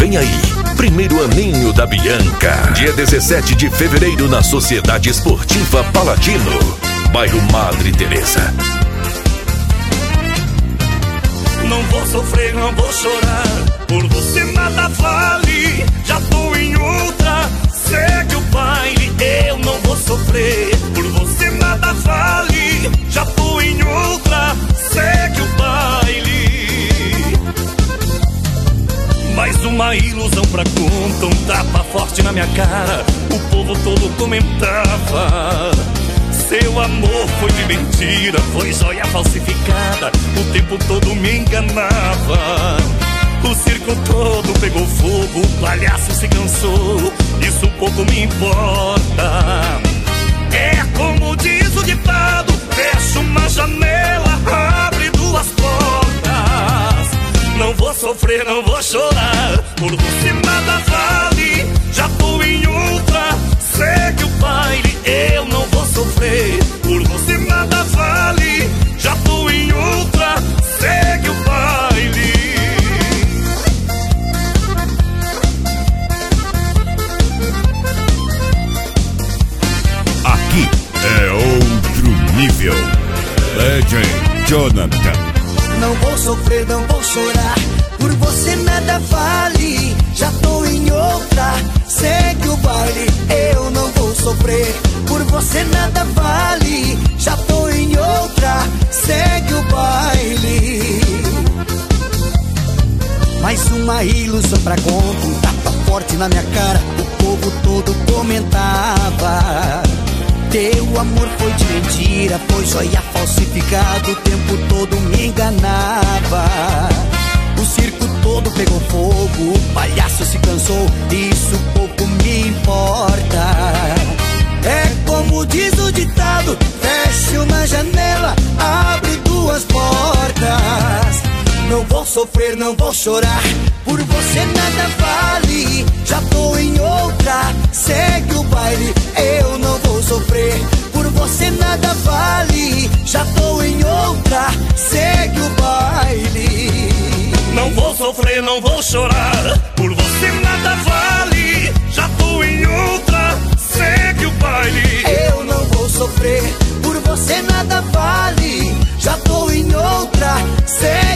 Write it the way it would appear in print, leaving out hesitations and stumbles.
Vem aí, primeiro aninho da Bianca. Dia 17 de fevereiro na Sociedade Esportiva Paladino, bairro Madre Teresa. Não vou sofrer, não vou chorar, por você nada vale. Já tô em outra, segue o baile. Eu não vou sofrer, por você nada vale. Já tô em outra, segue o baile. Mais uma ilusão pra conta, um tapa forte na minha cara. O povo todo comentava: seu amor foi de mentira, foi joia falsificada. O tempo todo me enganava. O circo todo pegou fogo, o palhaço se cansou. Isso pouco me importa. É como diz o ditado: fecha uma janela, abre duas portas. Não vou sofrer, não vou chorar, por você nada vale. Já tô em outra, segue o baile. Eu não vou sofrer, por você nada vale. Já tô em outra, segue o baile. Aqui é outro nível. DJ Jonathan. Não vou sofrer, não vou chorar, por você nada vale. Já tô em outra, segue o baile. Eu não vou sofrer, por você nada vale. Já tô em outra, segue o baile. Mais uma ilusão pra conta, um tapa forte na minha cara. O povo todo comentava: teu amor foi de mentira, foi joia falsificado. O tempo todo me enganava. O circo todo pegou fogo, o palhaço se cansou. Isso pouco me importa. É como diz o ditado: feche uma janela, abre duas portas. Não vou sofrer, não vou chorar, por você nada vale. Já tô em outra, segue o baile. Eu não vou sofrer, por você nada vale. Já tô em outra, segue o baile. Não vou sofrer, não vou chorar, por você nada vale. Já tô em outra, segue o baile. Eu não vou sofrer, por você nada vale. Já tô em outra, segue